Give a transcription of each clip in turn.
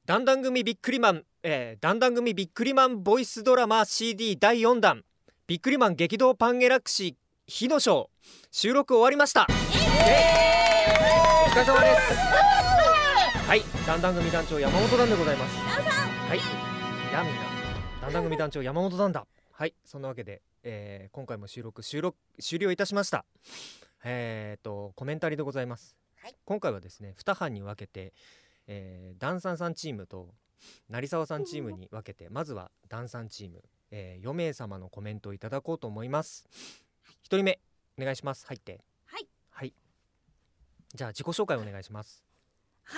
だんだん組ビックリマン、だんだん組ビックリマンボイスドラマ CD 第4弾ビックリマン激動パンゲラクシー火のショー収録終わりました。お疲れ様です。はい、だんだん組団長山本団でございます。はい、やみんなだんだん組団長山本団だ。はい、そんなわけで、今回も終了いたしました。コメンタリーでございます。はい、今回はですね2班に分けてダンサンさんチームと成沢さんチームに分けて、まずはダンサンチーム、4名様のコメントをいただこうと思います。1人目お願いします。入って。 はい、 はい、じゃあ自己紹介お願いします。 はい、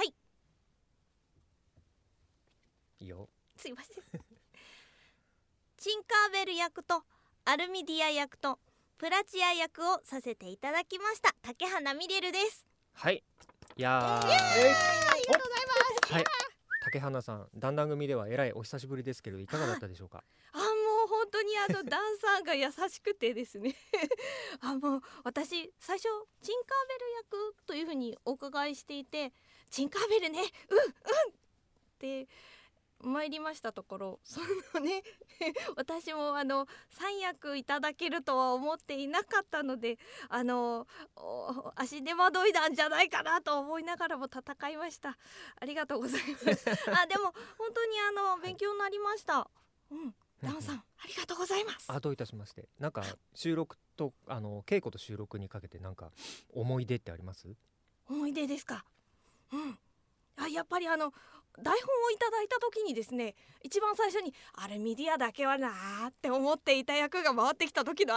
いいよ。 すいませんチンカーベル役とアルミディア役とプラチア役をさせていただきました竹花ミレルです。 はい、いやー、 ありがとうございます。 はい、竹花さん、だんだん組ではえらいお久しぶりですけどいかがだったでしょうか。 もう本当にダンサーが優しくてですねもう私最初チンカーベル役というふうにお伺いしていて、チンカーベルねって参りましたところ、そのね私も3役いただけるとは思っていなかったので、足手まといなんじゃないかなと思いながらも戦いました。ありがとうございますでも本当に勉強になりました。ダンさんありがとうございます。 どういたしまして。なんか収録と稽古と収録にかけてなんか思い出ってあります？ 思い出ですか。やっぱり台本をいただいた時にですね、一番最初にアルミディアだけはなーって思っていた役が回ってきた時の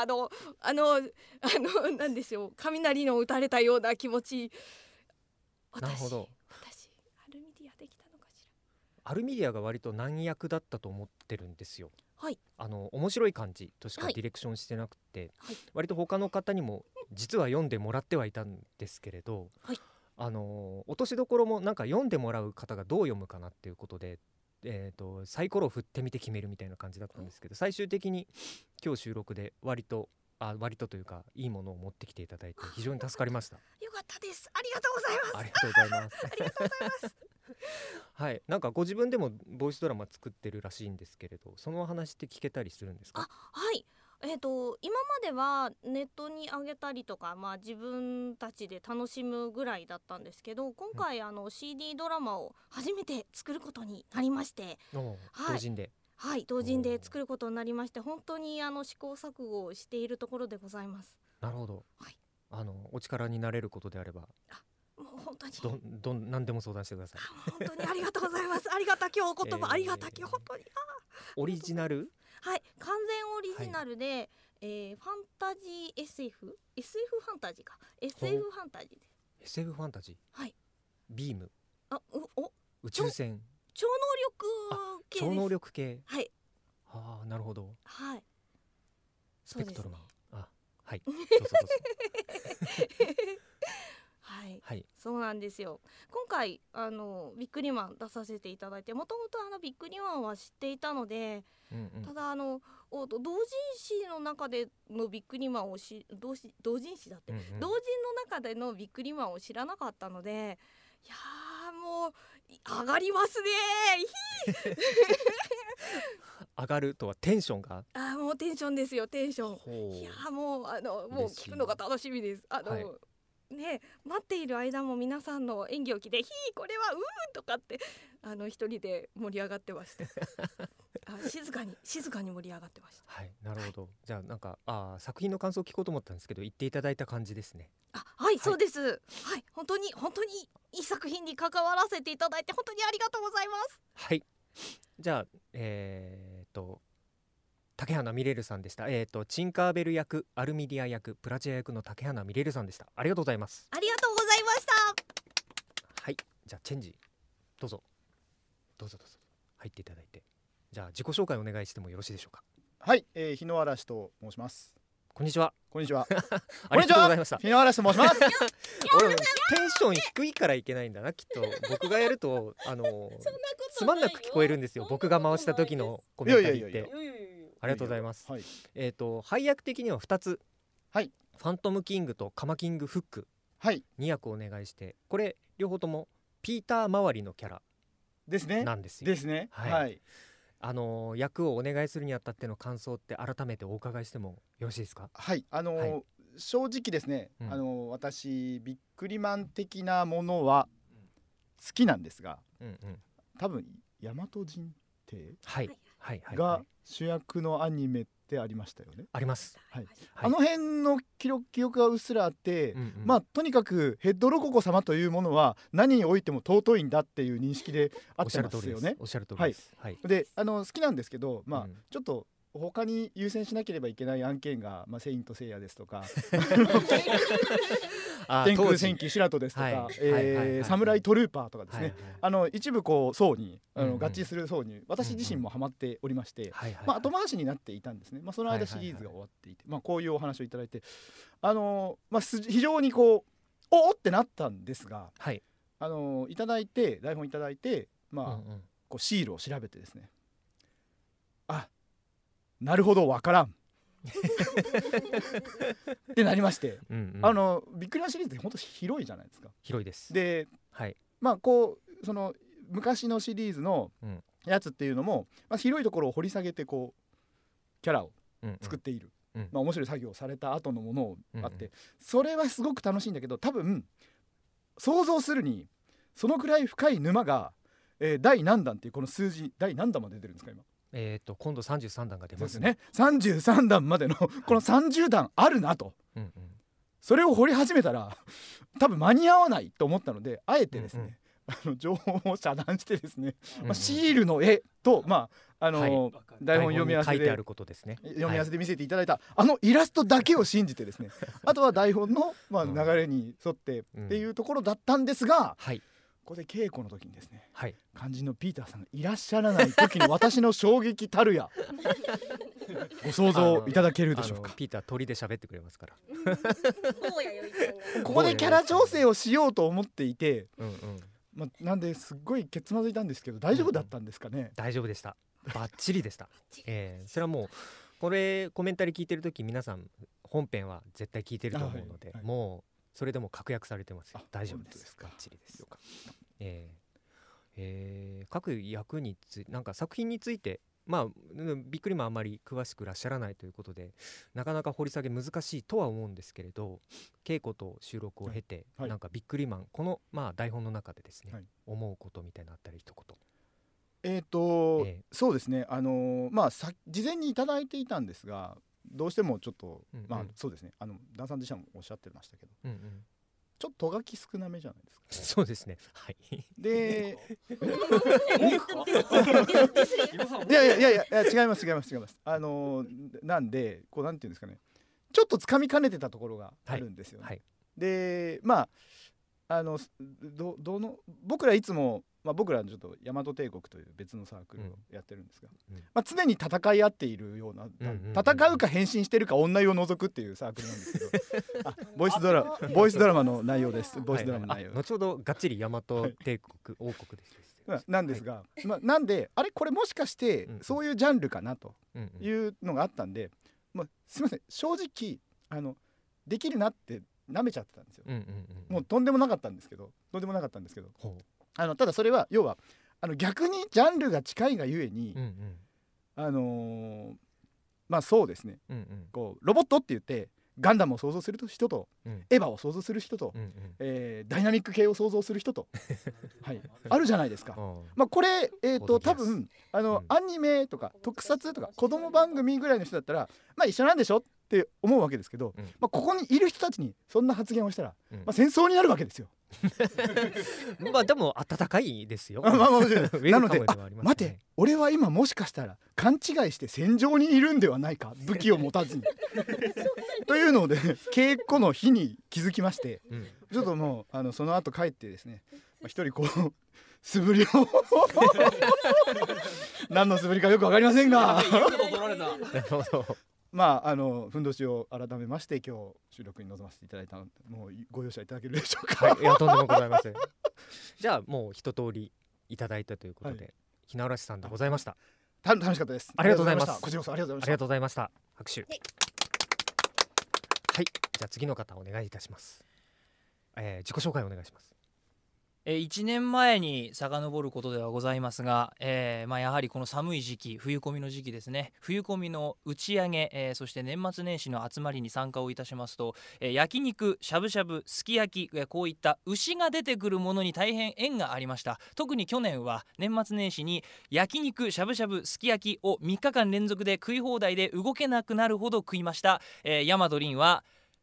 なんでしょう、雷の打たれたような気持ち。 なるほど。 私アルミディアできたのかしアルミディアが割と難役だったと思ってるんですよ。 ら。はい、 面白い感じとしかディレクションしてなくて、 はい、 割と他の方にも実は読んでもらってはいたんですけれど、 はい、 落としどころもなんか読んでもらう方がどう読むかなっていうことで、サイコロを振ってみて決めるみたいな感じだったんですけど、最終的に今日収録で割とというかいいものを持ってきていただいて非常に助かりました。 よかったです。ありがとうございます。 ありがとうございますありがとうございますはい、なんかご自分でもボイスドラマ作ってるらしいんですけれど、その話って聞けたりするんですか？ はい、今まではネットに上げたりとか、自分たちで楽しむぐらいだったんですけど、今回CD ドラマを初めて作ることになりまして、はい、 同人で。 はい、同人で作ることになりまして、本当に試行錯誤をしているところでございます。 なるほど、 はい、 お力になれることであればもう本当に何でも相談してください。 本当にありがとうございますありがたきお言葉、ありがたき本当にオリジナル？ はい、完全オリジナルで、ファンタジー SF ファンタジーか SF ファンタジーです。 SF ファンタジー。 はい、 ビーム、宇宙宙船、 超能力系です。 超能力系。 はい、 なるほど。 はい、 スペクトルマン。はい、どうぞはい、そうなんですよ。今回ビックリマン出させていただいて、もともとビックリマンは知っていたので、ただ同人誌の中でのビックリマンを同人誌だって、同人の中でのビックリマンを知らなかったので、いやもう上がりますね上がるとはテンションがもうテンションですよ、テンション。いやもう聞くのが楽しみです。ね、待っている間も皆さんの演技を聞いてこれはとかって一人で盛り上がってました静かに盛り上がってました。 はい、なるほど。じゃあなんか作品の感想を聞こうと思ったんですけど言っていただいた感じですね。 はい、そうです。はい、本当にいい作品に関わらせていただいて本当にありがとうございます。 はい、じゃあ竹花ミレルさんでした。チンカーベル役、アルミディア役、プラチア役の竹花ミレルさんでした。ありがとうございます。 ありがとうございました。 はい、じゃあチェンジどうぞ入っていただいて、じゃあ自己紹介お願いしてもよろしいでしょうか。 はい、日野嵐と申します。 こんにちは。 こんにちはありがとうございました。 日野嵐と申します俺テンション低いからいけないんだなきっと。僕がやるとつまんなく聞こえるんですよ、僕が回した時のコメンタリーって。ありがとうございます。 はい、 配役的には2つ、 はい、 ファントムキングとカマキングフック、 はい、 2役お願いして、これ両方ともピーター周りのキャラですね。 なんですよ。 ですね。 はいはい。 役をお願いするにあたっての感想って改めてお伺いしてもよろしいですか？ はい。 はい正直ですね、私ビックリマン的なものは好きなんですが、多分大和人帝はいはいはいが主役のアニメってありましたよね。 あります。 はい。 はいあの辺の記憶がうっすらあって、まあとにかくヘッドロココ様というものは何においても尊いんだっていう認識であってますよね。 おっしゃる通りです。はい。 で好きなんですけど、まあちょっと他に優先しなければいけない案件が、セイントセイヤですとか天空戦記シラトですとかサムライトルーパーとかですね、一部こう層に合致する層に私自身もハマっておりまして、後回しになっていたんですね。その間シリーズが終わっていて、こういうお話をいただいて非常にこうおってなったんですが、いただいて台本いただいてこうシールを調べてですね、なるほどわからんってなりまして、ビックリマンシリーズって本当広いじゃないですか。 広いです。 で、こうその昔のシリーズのやつっていうのも、広いところを掘り下げてこうキャラを作っている、面白い作業をされた後のものをあって、それはすごく楽しいんだけど、多分想像するにそのくらい深い沼が、第何弾っていうこの数字第何弾まで出てるんですか今？ 今度33弾が出ますね。33弾までのこの30弾あるなと、それを掘り始めたら多分間に合わないと思ったので、あえてですね、情報を遮断してですね、シールの絵と台本読み合わせで書いてあることですね。 読み合わせで見せていただいたイラストだけを信じてですね、あとは台本の流れに沿ってっていうところだったんですが、ここで稽古の時にですね、肝心のピーターさんがいらっしゃらない時の私の衝撃たるやご想像いただけるでしょうか。 ピーター鳥で喋ってくれますからここでキャラ調整をしようと思っていて、なんですっごいケツまずいたんですけど、大丈夫だったんですかね？ 大丈夫でした。バッチリでした。それはもうこれコメンタリー聞いてる時皆さん本編は絶対聞いてると思うので、もうそれでも確約されてますよ。大丈夫です。バッチリです。各役になんか作品についてビックリマンあまり詳しくらっしゃらないということでなかなか掘り下げ難しいとは思うんですけれど、稽古と収録を経て、なんかビックリマンこの台本の中でですね、思うことみたいなあったり一言。 そうですね、事前にいただいていたんですが、どうしてもちょっとそうですね、ダンさん自身もおっしゃってましたけど、ちょっととがき少なめじゃないですか。 そうですね。はい。 で、いや違います。なんでこうなんていうんですかね、ちょっとつかみかねてたところがあるんですよね。で、僕らいつも僕らちょっと大和帝国という別のサークルをやってるんですが、常に戦い合っているような、戦うか変身してるか女湯を除くっていうサークルなんですけどボイスドラマの内容です。ボイスドラマの内容、 後ほどがっちり大和帝国王国ですなんですが、なんでこれもしかしてそういうジャンルかなというのがあったんで、すいません、正直できるなって舐めちゃってたんですよ。もうとんでもなかったんですけどただそれは要は逆にジャンルが近いがゆえに、そうですね、こうロボットって言ってガンダムを想像する人と、エヴァを想像する人と、ダイナミック系を想像する人とあるじゃないですか。これ多分アニメとか特撮とか子供番組ぐらいの人だったら一緒なんでしょって思うわけですけど、ここにいる人たちにそんな発言をしたら、戦争になるわけですよ。 でも温かいですよ。 なので待て、俺は今もしかしたら勘違いして戦場にいるんではないか、武器を持たずにというので、稽古の日に気づきまして、ちょっともうその後帰ってですね、一人こう素振りを何の素振りかよく分かりませんがふんどしを改めまして今日収録に臨ませていただいたので、もうご容赦いただけるでしょうか。 いや、とんでもございません。じゃあもう一通りいただいたということで、ひなわらしさんでございました。 楽しかったです。 ありがとうございます。 こちらこそありがとうございました。拍手。はい、じゃあ次の方お願いいたします。自己紹介お願いします。 1年前に遡ることではございますが、やはりこの寒い時期、冬コミの時期ですね、冬コミの打ち上げ、そして年末年始の集まりに参加をいたしますと、焼肉、しゃぶしゃぶ、すき焼き、こういった牛が出てくるものに大変縁がありました。特に去年は年末年始に焼肉、しゃぶしゃぶ、すき焼きを3日間連続で食い放題で動けなくなるほど食いました。ヤマトリンは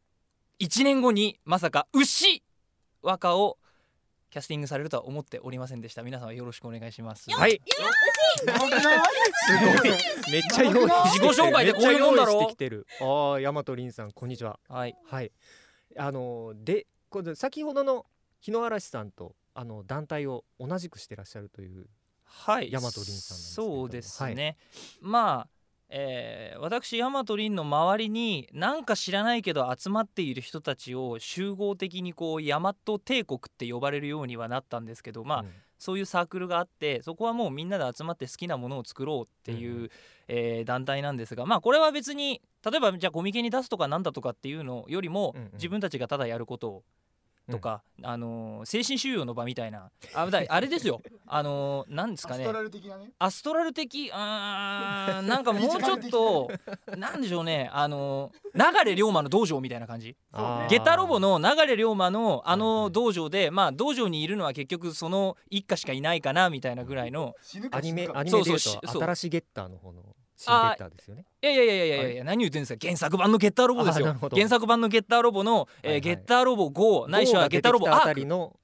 1年後にまさか牛若をキャスティングされるとは思っておりませんでした。皆さんよろしくお願いします。 はい。すごい。めっちゃ用意自己紹介でこういうもんだろ。 してきてる。ああ、大和凛さんこんにちは。 はいはい。でこれ先ほどの日野嵐さんと団体を同じくしてらっしゃるというはい大和凛さんなんですけれども。 そうですね。まあ。私大和凛の周りになんか知らないけど集まっている人たちを集合的にこう大和帝国って呼ばれるようにはなったんですけど、そういうサークルがあって、そこはもうみんなで集まって好きなものを作ろうっていう、団体なんですが、これは別に例えばじゃあコミケに出すとかなんだとかっていうのよりも、自分たちがただやることをとか、精神収容の場みたいなあれですよ。なんですかね、 アストラル的なね、 アストラル的なんかもうちょっとなんでしょうね、流龍馬の道場みたいな感じ。ゲタロボの流龍馬の道場で、道場にいるのは結局その一家しかいないかなみたいなぐらいのアニメでいうと新しいゲッターの方の新ゲッターですよね。 いや何言ってんですか。原作版のゲッターロボですよ。原作版のゲッターロボの、ゲッターロボ5ないしはゲッターロボあたりの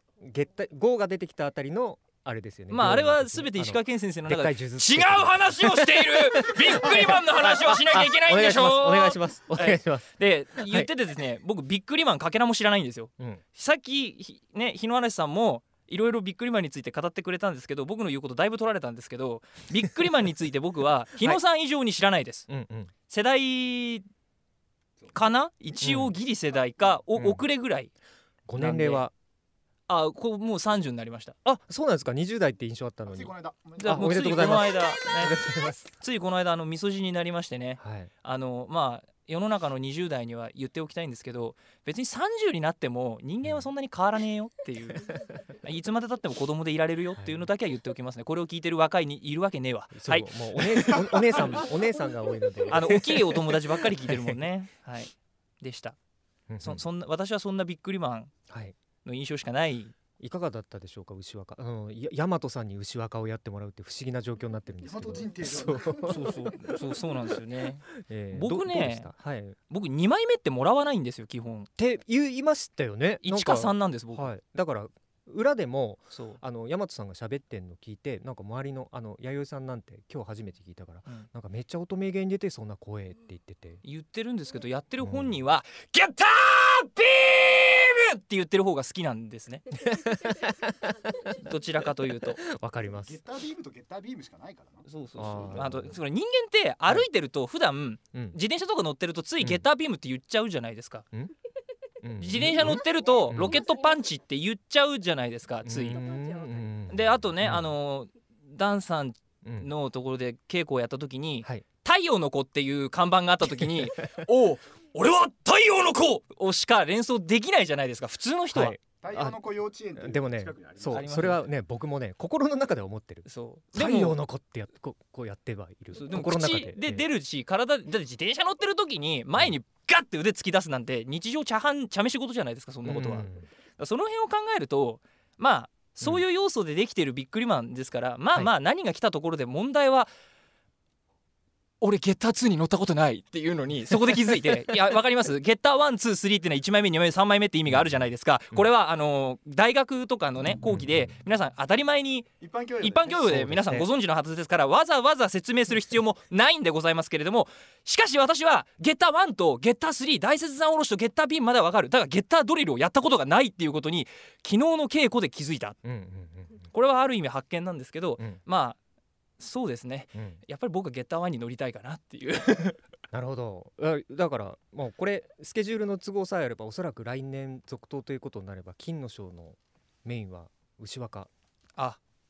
5が出てきたあたりのあれですよね。 あれは全て石川県先生の中で違う話をしているビックリマンの話をしなきゃいけないんでしょ。 お願いします。 で言っててですね、僕ビックリマンかけらも知らないんですよ。さっきね日野嵐さんもいろいろビックリマンについて語ってくれたんですけど、僕の言うことだいぶ取られたんですけど、ビックリマンについて僕は日野さん以上に知らないです。世代かな、一応ギリ世代か、遅れぐらい。 ご年齢はもう30になりました。 あ、そうなんですか。20代って印象あったのに。 おめでとうございます。ついこの間みそじになりましてね、世の中の20代には言っておきたいんですけど、別に30になっても人間はそんなに変わらねえよっていういつまでたっても子供でいられるよっていうのだけは言っておきますね。これを聞いてる若いにいるわけねえわ。はい、 もうお姉さんが多いので大きいお友達ばっかり聞いてるもんね。はいでした。そんな私はそんなビックリマンの印象しかない。 いかがだったでしょうか。牛若大和さんに牛若をやってもらうって不思議な状況になってるんですけど。 そうなんですよね。僕ね、僕2枚目ってもらわないんですよ基本って言いましたよね。 1か3なんです僕。 だから裏でも大和さんが喋ってんの聞いて、なんか周りの弥生さんなんて今日初めて聞いたから、なんかめっちゃ乙女芸に出てそんな声って言ってるんですけど、やってる本人はゲッタービームって言ってる方が好きなんですね。どちらかというとわかります。 ゲッタービームとゲッタービームしかないからな。 あと人間って歩いてると普段自転車とか乗ってるとついゲッタービームって言っちゃうじゃないですか。自転車乗ってるとロケットパンチって言っちゃうじゃないですか、つい。であとね、ダンさんのところで稽古をやった時に、太陽の子っていう看板があった時におう俺は太陽の子をしか連想できないじゃないですか普通の人は。 太陽の子幼稚園ってでもね、それはね僕もね心の中で思ってる。太陽の子ってこうやってはいる。 でも口で出るし、体だって自転車乗ってる時に前にガッて腕突き出すなんて日常茶飯事じゃないですか、そんなことは。その辺を考えるとそういう要素でできてるビックリマンですから、何が来たところで問題は俺ゲッター2に乗ったことないっていうのにそこで気づいていやわかります。ゲッター1、2、3っていうのは1枚目2枚目3枚目って意味があるじゃないですか。これは大学とかのね講義で皆さん当たり前に一般教養で皆さんご存知のはずですから、わざわざ説明する必要もないんでございますけれども、しかし私はゲッター1とゲッター3、大雪山おろしとゲッタービームまではわかる。だからゲッタードリルをやったことがないっていうことに昨日の稽古で気づいた。これはある意味発見なんですけど、そうですね、やっぱり僕はゲッター1に乗りたいかなっていうなるほど。だからもうこれスケジュールの都合さえあればおそらく来年続投ということになれば金の賞のメインは牛若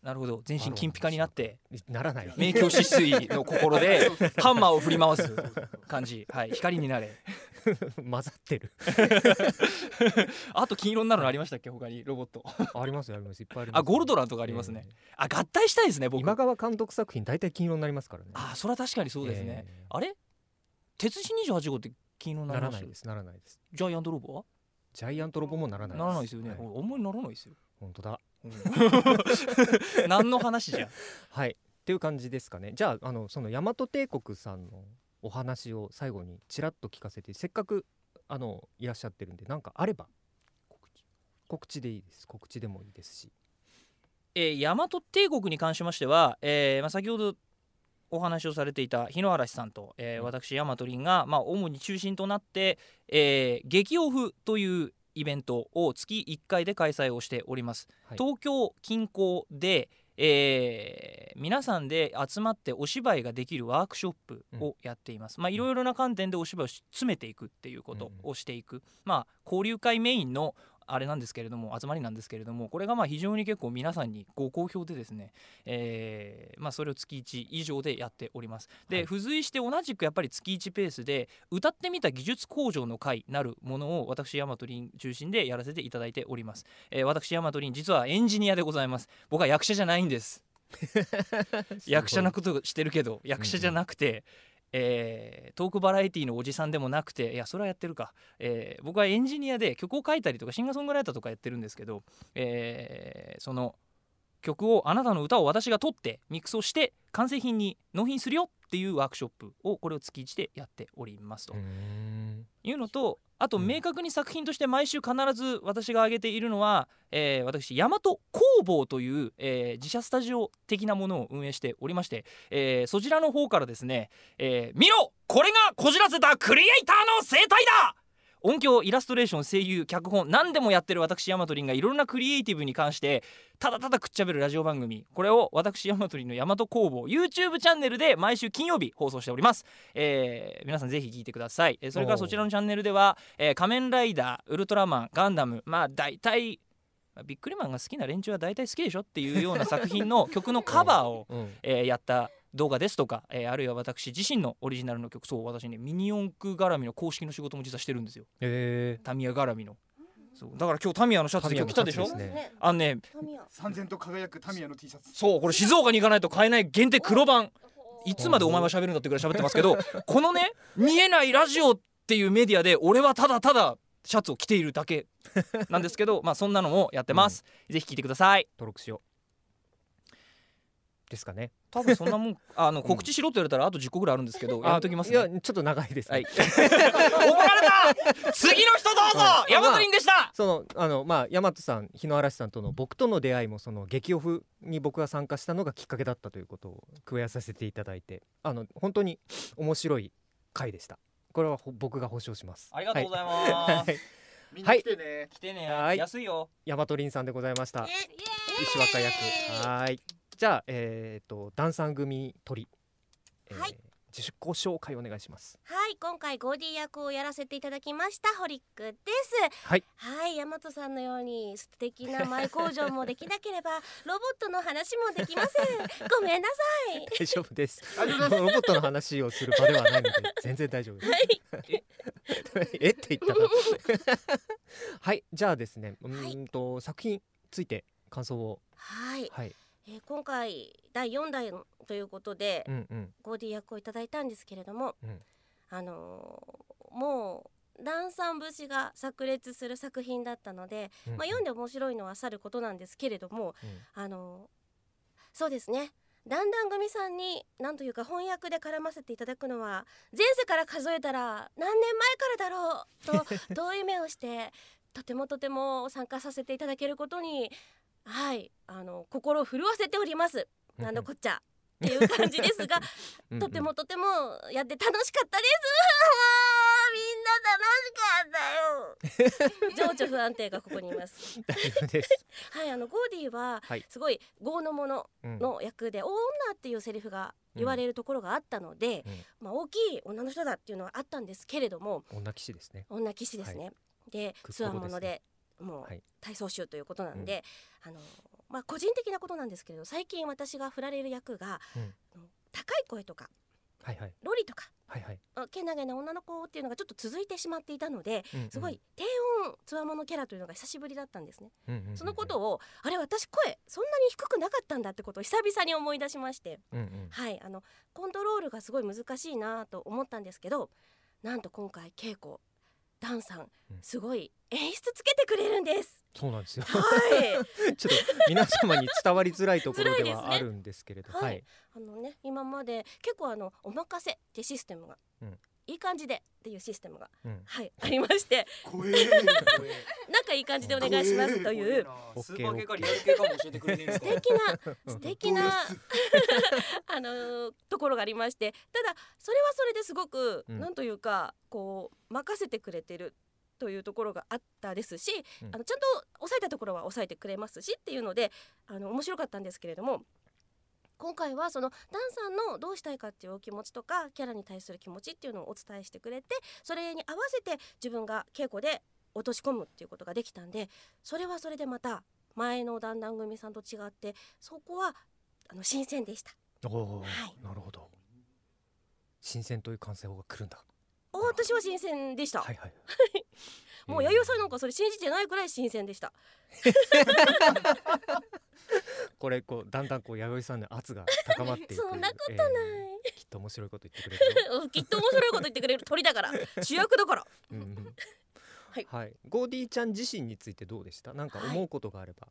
なるほど、全身金ピカになってならない。 明鏡止水の心でハンマーを振り回す感じ、はい、光になれ混ざってるあと金色になるのありましたっけ、他にロボットありますよ、あります、いっぱいあります。 あ、ゴルドランとかありますね、あ、合体したいですね僕。 今川監督作品大体金色になりますからね。 あ、それは確かにそうですね、あれ鉄人28号って金色になります？ ならないです、ならないです。 ジャイアントロボは？ ジャイアントロボもならないです。 ならないですよね、はい、あんまりならないですよ。 本当だ何の話じゃはいっていう感じですかね。じゃあ、その大和帝国さんのお話を最後にちらっと聞かせて、せっかくいらっしゃってるんで、なんかあれば告知でいいです。告知でもいいですし、 大和帝国に関しましては、先ほどお話をされていた日野嵐さんと、私大和凛が、主に中心となって、激オフというイベントを月1回で開催をしております、はい、東京近郊で、皆さんで集まってお芝居ができるワークショップをやっています。いろいろな観点でお芝居を詰めていくっていうことをしていく、交流会メインのあれなんですけれども、集まりなんですけれども、これが非常に結構皆さんにご好評でですね、それを月1以上でやっております。で、はい、付随して同じくやっぱり月1ペースで歌ってみた技術向上の会なるものを私大和凛中心でやらせていただいております。私大和凛実はエンジニアでございます。僕は役者じゃないんです役者のことしてるけど役者じゃなくて、トークバラエティのおじさんでもなくて、いやそれはやってるか、僕はエンジニアで曲を書いたりとかシンガーソングライターとかやってるんですけど、その曲をあなたの歌を私が撮ってミックスをして完成品に納品するよっていうワークショップをこれを月1でやっておりますというのと、あと明確に作品として毎週必ず私が挙げているのは、私大和工房という、自社スタジオ的なものを運営しておりまして、そちらの方からですね、見ろこれがこじらせたクリエイターの生態だ、音響イラストレーション声優脚本何でもやってる私大和凛がいろんなクリエイティブに関してただただくっちゃべるラジオ番組、これを私大和凛の大和工房 YouTube チャンネルで毎週金曜日放送しております。皆さんぜひ聞いてください。それからそちらのチャンネルでは、仮面ライダー、ウルトラマン、ガンダム、大体ビックリマンが好きな連中は大体好きでしょっていうような作品の曲のカバーを、やった動画ですとか、あるいは私自身のオリジナルの曲、そう私ねミニ四駆絡みの公式の仕事も実はしてるんですよ。タミヤ絡みの。そうだから今日タミヤのシャツで今日着たでしょ。 三千と輝くタミヤの T シャツ。 そうこれ静岡に行かないと買えない限定黒版。いつまでお前は喋るんだってくらい喋ってますけどこのね見えないラジオっていうメディアで俺はただただシャツを着ているだけなんですけどそんなのもやってます、ぜひ聞いてください。 登録しようですかね。 多分そんなもん告知しろって言われたらあと10個ぐらいあるんですけど、やめときますね。 いやちょっと長いですね、 はい、怒られた次の人どうぞ、大和凛でした。 大和さん、日野嵐さんとの僕との出会いもその激オフに僕が参加したのがきっかけだったということを加えさせていただいて、本当に面白い回でした。これは僕が保証します。 ありがとうございます、 みんな来てね、 来てね、安いよ。 大和凛さんでございました。石若役。はい、じゃあダンサン組鳥、自己紹介お願いします。 はい、今回ゴーディ役をやらせていただきましたホリックです。はい、大和さんのように素敵な舞工場もできなければロボットの話もできません。ごめんなさい。 大丈夫です。ロボットの話をする場ではないので全然大丈夫です。って言ったらはい、じゃあですね、作品ついて感想を。 今回第4弾ということで、ゴーディ役をいただいたんですけれども、もうダンサン節が炸裂する作品だったので、読んで面白いのはさることなんですけれども、そうですね、だんだん組さんに何というか翻訳で絡ませていただくのは前世から数えたら何年前からだろうと遠い夢をしてとても参加させていただけることに心を震わせております。なんだこっちゃっていう感じですがとてもやって楽しかったです。みんな楽しかったよ情緒不安定がここにいます大丈夫です。 ゴーディはすごい業の者の役で、女っていうセリフが言われるところがあったので、大きい女の人だっていうのはあったんですけれども、 女騎士ですね。 女騎士ですね、でつわものでもう体操集ということなんで、 個人的なことなんですけれど、最近私が振られる役が、高い声とか、ロリとか、けなげな女の子っていうのがちょっと続いてしまっていたので、すごい低音つわものキャラというのが久しぶりだったんですね。そのことをあれ私声そんなに低くなかったんだってことを久々に思い出しまして、コントロールがすごい難しいなと思ったんですけど、なんと今回稽古ダンさんすごい演出つけてくれるんです。 そうなんですよ。 はい。 ちょっと皆様に伝わりづらいところではあるんですけれど、 今まで結構お任せってシステムが、いい感じでっていうシステムが、ありまして、仲いい感じでお願いしますというスーパー系かリアル系かも教えてくれてるんですか。 素敵なところがありまして、ただそれはそれですごく、なんというかこう任せてくれてるというところがあったですし、ちゃんと抑えたところは抑えてくれますしっていうので面白かったんですけれども、今回はそのダンさんのどうしたいかっていうお気持ちとかキャラに対する気持ちっていうのをお伝えしてくれて、それに合わせて自分が稽古で落とし込むっていうことができたんで、それはそれでまた前のダンダン組さんと違ってそこは新鮮でした。 なるほど。新鮮という感性法が来るんだ。 私は新鮮でした。もう弥生さんなんかそれ信じてないくらい新鮮でした。 これだんだん弥生さんの圧が高まっていく。 そんなことない、 きっと面白いこと言ってくれるきっと面白いこと言ってくれる鳥だから主役だから。 ゴーディーちゃん自身についてどうでした？なんか思うことがあれば。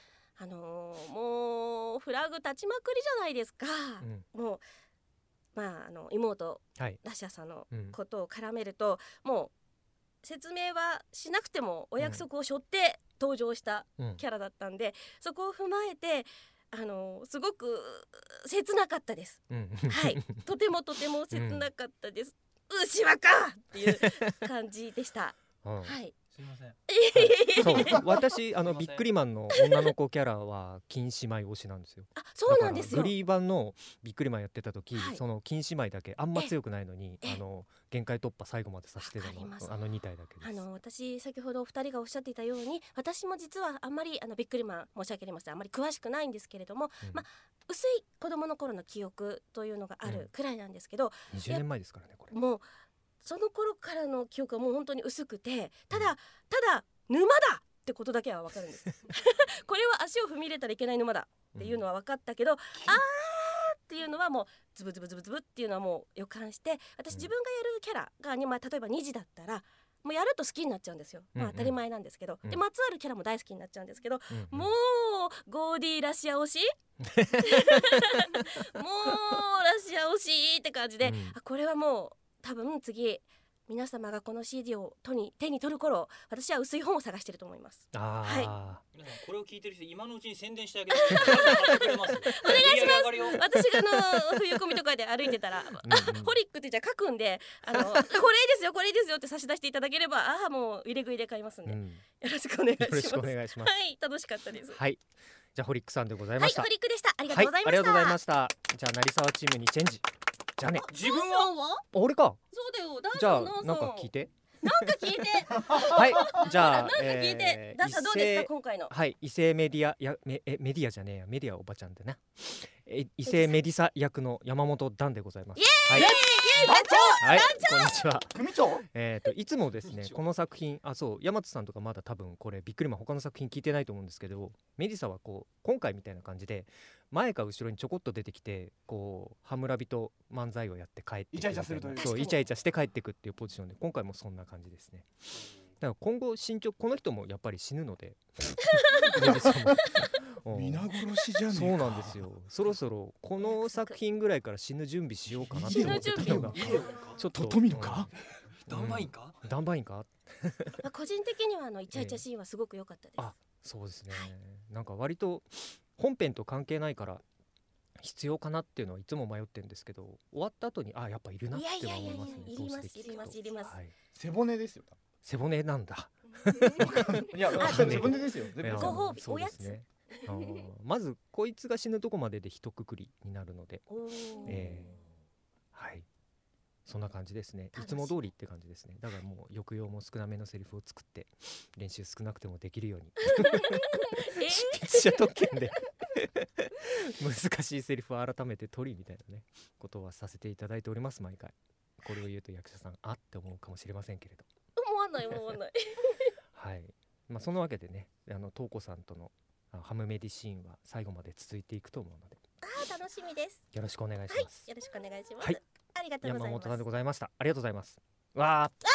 もうフラグ立ちまくりじゃないですか。もう妹ラシャさんのことを絡めると、もう説明はしなくてもお約束を背負って登場したキャラだったんで、そこを踏まえてすごく切なかったです。とてもとても切なかったです。牛若っていう感じでした。 すいません。 そう私ビックリマンの女の子キャラは金姉妹推しなんですよ。 そうなんですよ。 グリー版のビックリマンやってた時、その金姉妹だけあんま強くないのに限界突破最後までさせてたの2体だけです。 私先ほどお二人がおっしゃっていたように、私も実はあんまりビックリマン申し訳ありません、あんまり詳しくないんですけれども、薄い子供の頃の記憶というのがあるくらいなんですけど、 20年前ですからねこれ。 もうその頃からの記憶はもう本当に薄くて、ただ沼だってことだけは分かるんですこれは足を踏み入れたらいけない沼だっていうのは分かったけど、っていうのはもうズブズブズブズブっていうのはもう予感して、私自分がやるキャラが例えば2時だったらもうやると好きになっちゃうんですよ。当たり前なんですけど、でまつわるキャラも大好きになっちゃうんですけど、もうゴーディーラシア推しもうラシア推しって感じで、これはもう多分次皆様がこの CD を手に取る頃、私は薄い本を探してると思います。皆さんこれを聞いてる人今のうちに宣伝してあげてください。お願いします。 私が冬コミとかで歩いてたらホリックってじゃあ書くんでこれですよこれですよって差し出していただければ、もう入れ食いで買いますんで、よろしくお願いします。 よろしくお願いします。 楽しかったです。 じゃあホリックさんでございました。 ホリックでした。ありがとうございました。 ありがとうございました。じゃあ成沢チームにチェンジ。じゃあね。 自分は俺か。 そうだよ。 じゃあなんか聞いて。じゃあなんか聞いて。ダンサーどうですか今回の。 異性メディアメディアじゃねえや、メディアおばちゃんでな。異性メディサ役の山本ダンでございます。 団長。 こんにちは。 組長。 いつもですねこの作品そう大和さんとかまだ多分これビックリマン他の作品聞いてないと思うんですけど、メディサは今回みたいな感じで前か後ろにちょこっと出てきてハムラビと漫才をやって帰ってイチャイチャするという、 そうイチャイチャして帰ってくっていうポジションで、今回もそんな感じですね。だから今後この人もやっぱり死ぬので皆殺しじゃねえか。 そうなんですよ。そろそろこの作品ぐらいから死ぬ準備しようかなって思ってたのがちょっとと見るかダンバインかダンバインか個人的にはイチャイチャシーンはすごく良かったです。 そうですね、なんか割と本編と関係ないから必要かなっていうのはいつも迷ってるんですけど、終わった後にやっぱいるなって思いますね。 いりますいります。 背骨ですよ。 背骨なんだ。 いや背骨ですよ。 ご褒美おやつ。 まずこいつが死ぬとこまでで一括りになるので、 そんな感じですね。いつも通りって感じですね。だからもう抑揚も少なめのセリフを作って練習少なくてもできるように執筆者特権で難しいセリフを改めて取りみたいなねことはさせていただいております。毎回これを言うと役者さんあって思うかもしれませんけれど、 思わないはい、そのわけでね、トウコさんとのハムメディシーンは最後まで続いていくと思うので、 楽しみです。 よろしくお願いします。 よろしくお願いします。 はい、 ありがとうございます。 山本さんでございました。ありがとうございます。わー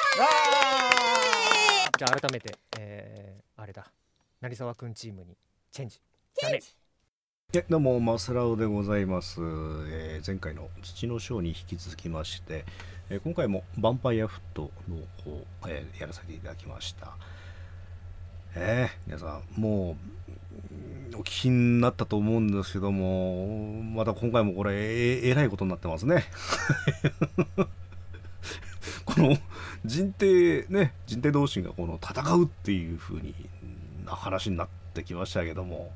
じゃあ改めて、あれだ、成沢くんチームにチェンジ。 どうもマスラオでございます。前回の土のショーに引き続きまして、今回もヴァンパイアフットの方、やらせていただきました。皆さんもうお聞きになったと思うんですけども、また今回もこれえらいことになってますねこの人帝同士がこの戦うっていう風にな話になってきましたけども、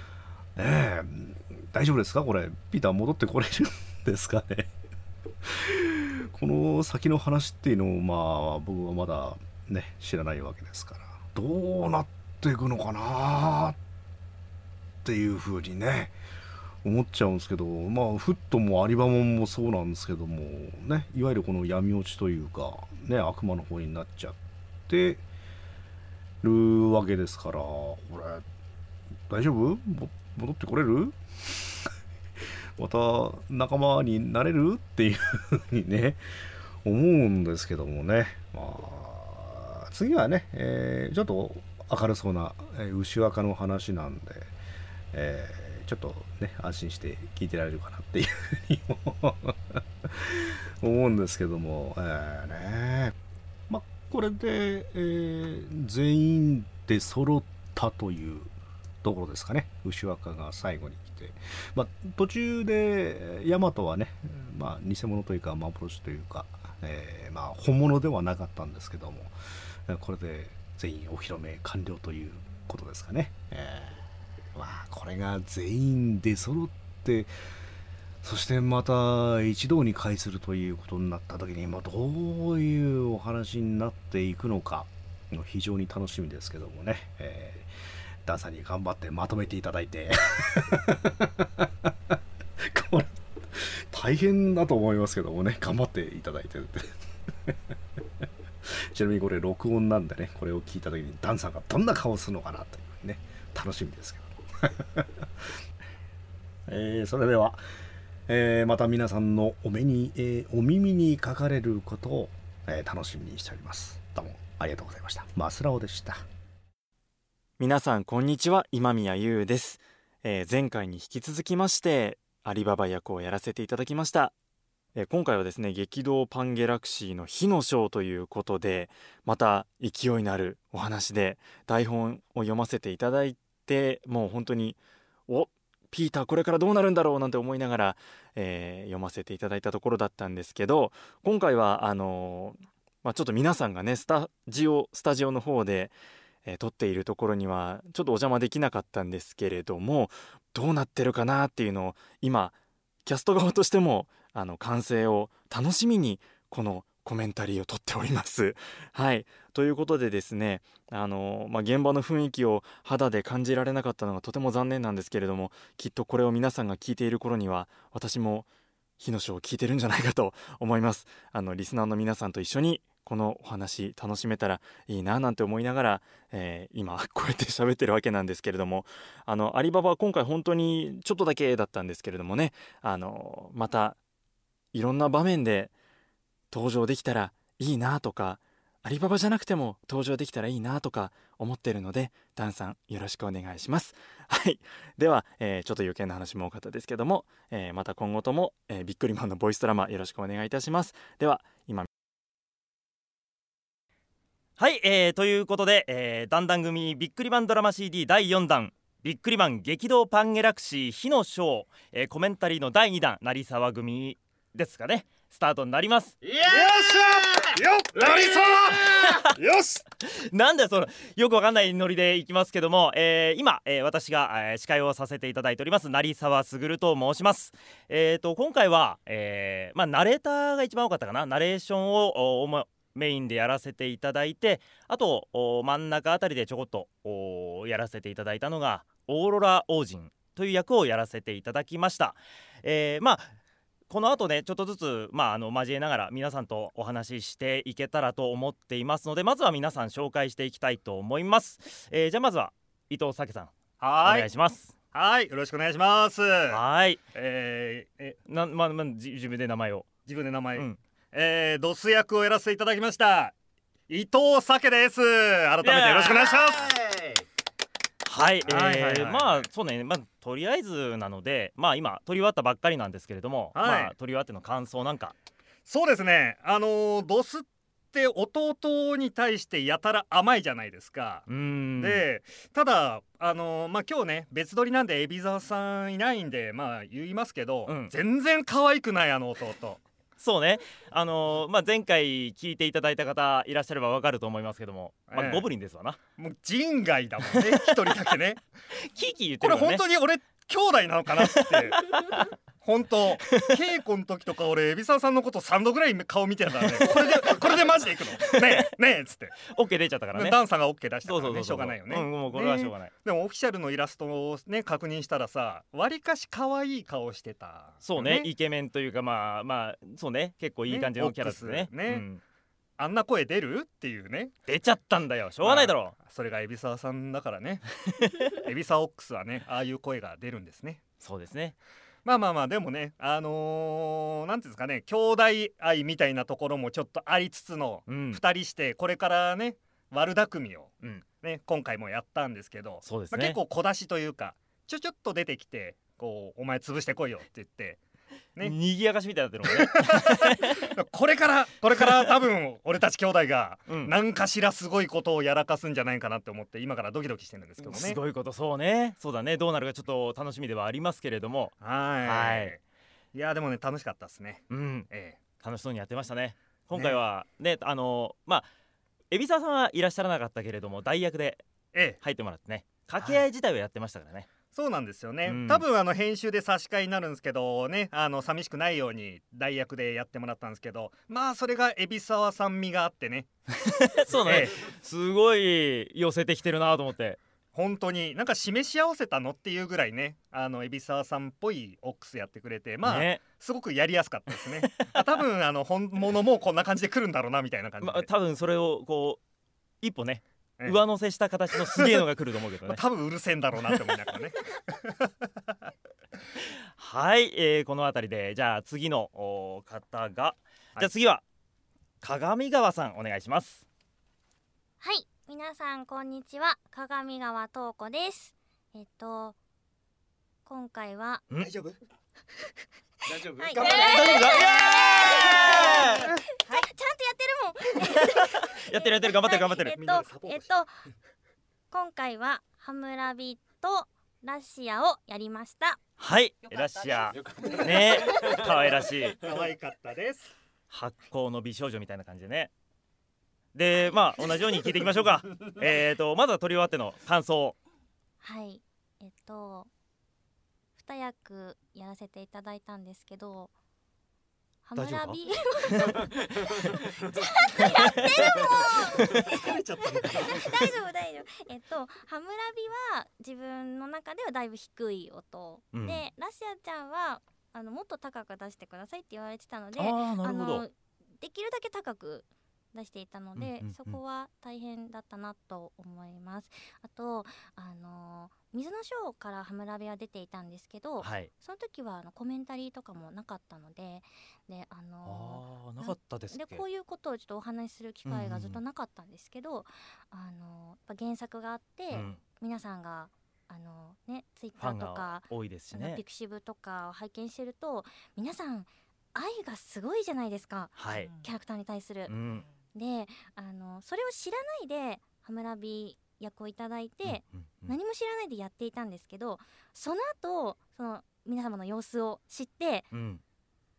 大丈夫ですか？これピーター戻ってこれるんですかねこの先の話っていうのを僕はまだね知らないわけですから、どうなっていくのかなっていう風にね思っちゃうんですけど、フットもアリバモンもそうなんですけどもね、いわゆるこの闇落ちというかね、悪魔の方になっちゃってるわけですから、これ大丈夫？戻ってこれるまた仲間になれるっていう風にね思うんですけどもね、次はね、ちょっと明るそうな、牛若の話なんで、ちょっとね安心して聞いてられるかなっていうふうに思うんですけども、これで、全員で揃ったというところですかね。牛若が最後に来て、途中で大和はね、偽物というか幻というか、本物ではなかったんですけども、これで全員お披露目完了ということですかね。これが全員で揃って、そしてまた一堂に会するということになった時に、どういうお話になっていくのか非常に楽しみですけどもね、ダンさんに頑張ってまとめていただいてこれ大変だと思いますけどもね、頑張っていただいてちなみにこれ録音なんでね、これを聞いた時にダンさんがどんな顔をするのかなというね、楽しみですけどそれでは、また皆さんのお耳にかかれることを、楽しみにしております。どうもありがとうございました。マスラオでした。 皆さんこんにちは、今宮優です。前回に引き続きましてアリババ役をやらせていただきました。今回はですね、激動パンゲラクシーの火の章ということで、また勢いのあるお話で台本を読ませていただいて、もう本当にピーターこれからどうなるんだろうなんて思いながら、読ませていただいたところだったんですけど、今回はちょっと皆さんがねスタジオの方で撮っているところにはちょっとお邪魔できなかったんですけれども、どうなってるかなっていうのを今キャスト側としても完成を楽しみにこのコメンタリーを撮っております。はい、ということでですね、現場の雰囲気を肌で感じられなかったのがとても残念なんですけれども、きっとこれを皆さんが聞いている頃には私も火の章を聞いてるんじゃないかと思います。リスナーの皆さんと一緒にこのお話楽しめたらいいななんて思いながら、今こうやって喋ってるわけなんですけれども、アリババは今回本当にちょっとだけだったんですけれどもね、またいろんな場面で登場できたらいいなとか、アリババじゃなくても登場できたらいいなとか思ってるので、ダンさんよろしくお願いします。はい、では、ちょっと余計な話も多かったですけども、また今後とも、ビックリマンのボイスドラマよろしくお願いいたします。では今はい、ということで、だんだん組ビックリマンドラマ CD 第4弾ビックリマン激動パンゲラクシー火の章、コメンタリーの第2弾成沢組ですかね、 スタートになります。 よっしゃよっラリサーよしなんだよそのよくわかんないノリでいきますけども、今、私が、司会をさせていただいております成沢卓と申します。今回は、ナレーターが一番多かったかな。ナレーションをメインでやらせていただいて、あと真ん中あたりでちょこっとやらせていただいたのがオーロラ王人という役をやらせていただきました。この後ねちょっとずつ、交えながら皆さんとお話ししていけたらと思っていますので、まずは皆さん紹介していきたいと思います。じゃあまずは伊藤咲さんお願いします。 はい、よろしくお願いします。 はい。自分で名前、 ドス役をやらせていただきました伊藤咲です。改めてよろしくお願いします。 はい、そうね、とりあえずなので、今撮り終わったばっかりなんですけれども、撮り終わっての感想なんか。 そうですね、ドスって弟に対してやたら甘いじゃないですか。でただ今日ね別撮りなんで海老沢さんいないんで言いますけど、全然可愛くない弟。 そうね、前回聞いていただいた方いらっしゃればわかると思いますけども、ゴブリンですわな。 もう人外だもんね一人だけねキーキー言ってるもんね。 これ本当に俺兄弟なのかなって本当稽古の時とか俺海老沢さんのこと3度ぐらい顔見てたからねこれでマジでいくのねえっつって OK 出ちゃったからね。 ダンさんが OK 出したからね、しょうがないよね。 もうこれはしょうがない、 でもオフィシャルのイラストをね確認したらさ、わりかし可愛い顔してた。 そうね、イケメンというかそうね、結構いい感じのキャラですね。 あんな声出るっていうね。 出ちゃったんだよ、しょうがないだろう。 それが海老沢さんだからね海老沢オックスはねああいう声が出るんですね。 そうですね。 でもねなんていうんですかね、兄弟愛みたいなところもちょっとありつつの2人してこれからね悪巧みを今回もやったんですけど、 そうですね、 結構小出しというかちょっと出てきてこうお前潰してこいよって言ってね、にぎやかしみたいになってるもんねこれから多分俺たち兄弟が何かしらすごいことをやらかすんじゃないかなって思って今からドキドキしてるんですけどね。 すごいこと、そうだね、どうなるかちょっと楽しみではありますけれども、 いやでもね楽しかったですね。 楽しそうにやってましたね。今回はね海老沢さんはいらっしゃらなかったけれども代役で入ってもらってね、掛け合い自体をやってましたからね。 そうなんですよね、多分編集で差し替えになるんですけどね、寂しくないように代役でやってもらったんですけど、それが海老沢さん味があってねそうね、すごい寄せてきてるなと思って、 本当になんか示し合わせたのっていうぐらいね海老沢さんっぽいオックスやってくれてすごくやりやすかったですね多分本物もこんな感じで来るんだろうなみたいな感じで、 多分それをこう一歩ね上乗せした形のすげえのが来ると思うけどね多分うるせえんだろうなって思いながらねはい、この辺りでじゃあ次の方が、じゃあ次は鏡川さんお願いします。 はい、皆さんこんにちは、鏡川東子です。今回は大丈夫大丈夫、 はい、 大丈夫だ、 ちゃんとやってるもんやってる頑張ってる、 今回はハムラビとラッシアをやりました。 はい、ラッシアね、可愛らしい、 可愛かったです。 発酵の美少女みたいな感じでね。で同じように聞いていきましょうかまずは撮り終わっての感想。 はい、2役やらせていただいたんですけど、ハムラビちゃんとやってるもん大丈夫ハムラビは自分の中ではだいぶ低い音、でラッシアちゃんはもっと高く出してくださいって言われてたので、できるだけ高く出していたので、そこは大変だったなと思います。あと水のショーからハムラビは出ていたんですけど、その時はコメンタリーとかもなかったので、 なかったですっけ。 でこういうことをちょっとお話しする機会がずっとなかったんですけど、原作があって、皆さんがツイッターとか多いですしね、 ピクシブとかを拝見してると皆さん愛がすごいじゃないですか、キャラクターに対する。でそれを知らないでハムラビ役をいただいて、何も知らないでやっていたんですけど、その後その皆様の様子を知って、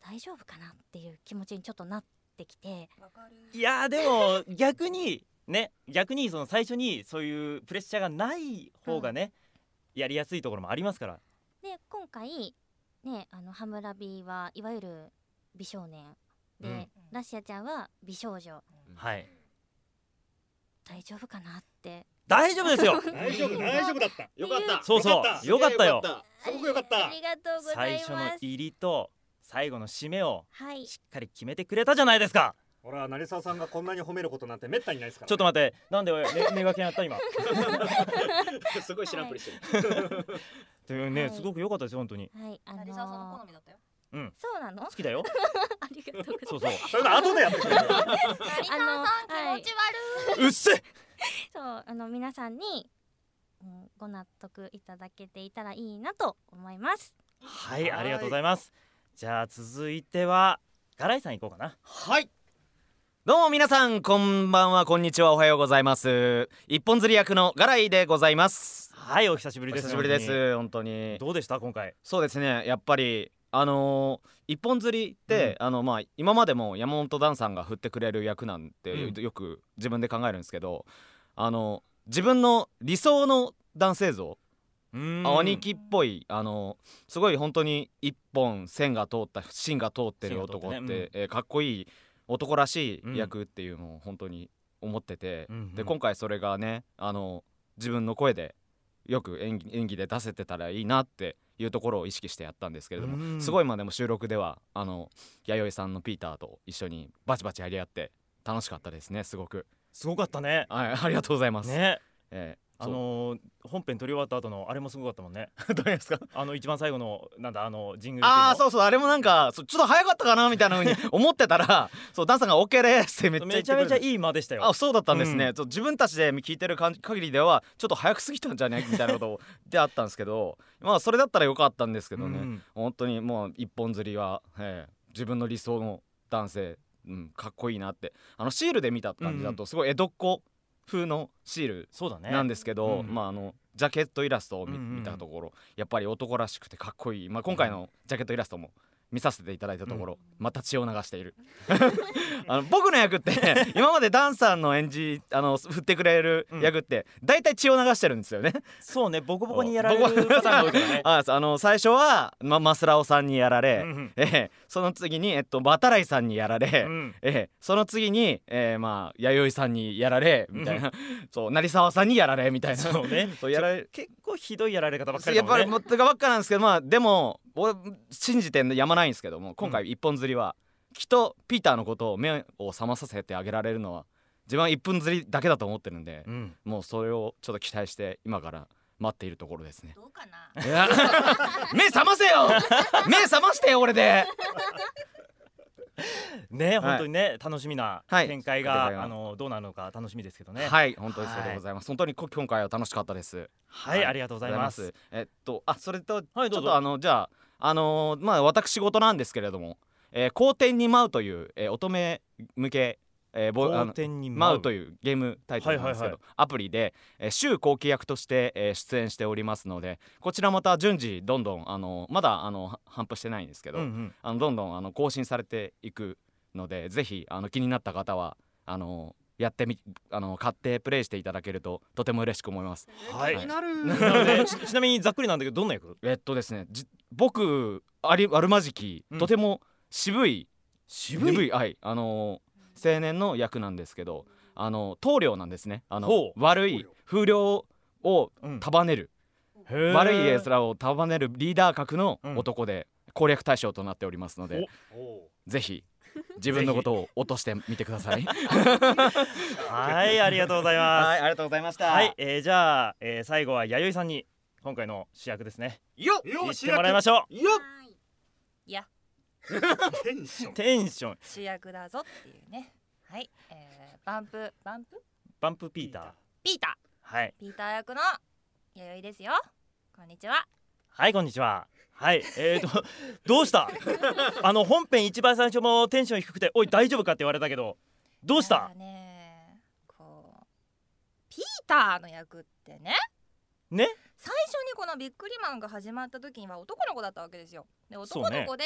大丈夫かなっていう気持ちにちょっとなってきて、 いやでも逆にその最初にそういうプレッシャーがない方がね、やりやすいところもありますから。 で今回ね、ハムラビはいわゆる美少年で、ラッシャちゃんは美少女、 はい、 大丈夫かなって。 大丈夫ですよ大丈夫だった、よかった、 そうそうよかったよ、 すごくよかった。 ありがとうございます。 最初の入りと最後の締めをはいしっかり決めてくれたじゃないですか。 ほら成沢さんがこんなに褒めることなんてめったにないですから、ね、 ちょっと待って、なんで目がけやった今すごい知らんぷりしてるというね、 はいすごく良かったですよ本当に。 はい、 成沢さんの好みだったよ。 そうなの？ 好きだよありがとうございます。 そうそうそれの後でやってくれる成沢さん気持ち悪い。 うっせそう皆さんに、ご納得いただけていたらいいなと思います。 はい、ありがとうございます。じゃあ続いてはガライさん行こうかな。 はい、どうも皆さんこんばんは、こんにちは、おはようございます。一本釣り役のガライでございます。 はい、お久しぶりです。 お久しぶりです。本当にどうでした今回？ そうですね、やっぱり一本釣りって、今までも山本ダンさんが振ってくれる役なんて、よく自分で考えるんですけど、自分の理想の男性像、兄貴っぽいすごい本当に一本線が通った芯が通ってる男って、かっこいい男らしい役っていうのを本当に思ってて、で今回それがね自分の声でよく演技で出せてたらいいなっていうところを意識してやったんですけれども、すごいでも収録では弥生さんのピーターと一緒にバチバチやり合って楽しかったですね。すごかったね。 はい、ありがとうございますね。本編撮り終わった後のあれもすごかったもんねどうですか？ 一番最後のなんだジングルっていうの。 そうあれもなんかちょっと早かったかなみたいな風に思ってたらそうダンさんが OK ですってめちゃめちゃいい間でしたよ。 そうだったんですね。自分たちで聞いてる限りではちょっと早く過ぎたんじゃないみたいなことであったんですけどそれだったらよかったんですけどね、本当にもう一本釣りは、自分の理想の男性、かっこいいなってシールで見た感じだとすごい江戸っ子風のシールなんですけど、ジャケットイラストを見たところやっぱり男らしくてかっこいい、今回のジャケットイラストも見させていただいたところ、また血を流している僕の役って今までダンさんの振ってくれる役ってだいたい血を流してるんですよね。 そうね、ボコボコにやられるパターンが多いからね最初はマスラオさんにやられ、その次にバタライさんにやられ、その次に弥生さんにやられみたいな、そう成沢さんにやられみたいな、 そうねやられ結構ひどいやられ方ばっかりだもんね。 やっぱり持ってばっかなんですけど、でも俺信じてやまないんですけども、今回一本釣りはきっとピーターのことを目を覚まさせてあげられるのは自分は一本釣りだけだと思ってるんで、もうそれをちょっと期待して今から待っているところですね。 どうかな。 目覚ませよ目覚ましてよ俺でね、本当にね、楽しみな展開がどうなるのか楽しみですけどね。 はい、本当にそうでございます。本当に今回は楽しかったです。 はい、ありがとうございます。 それとちょっとじゃあ私事なんですけれども、後天に舞うという乙女向け後天に舞うというゲームタイトルなんですけど、アプリで周後期役として出演しておりますので、こちらまた順次どんどんまだ頒布してないんですけど、どんどん更新されていくので、ぜひ気になった方はやって買ってプレイしていただけるととても嬉しく思います。 はい、 気になるちなみにざっくりなんだけどどんな役？ ですね、僕あるまじきとても渋い、はい、青年の役なんですけど、棟梁なんですね。悪い風量を束ねる、悪い奴らを束ねるリーダー格の男で攻略対象となっておりますので、ぜひ自分のことを落としてみてくださいはい、ありがとうございます。 はい、ありがとうございました。 はい、じゃあ、最後は弥生さんに今回の主役ですね、言ってもらいましょう。 いやテンション主役だぞっていうね。はい、バンプピーターはい、ピーター役の弥生ですよ。こんにちは。 はい、こんにちは。はい、どうした本編一番最初もテンション低くておい大丈夫かって言われたけどどうした？ ピーターの役ってね、最初にこのビックリマンが始まった時には男の子だったわけですよ。で男の子で、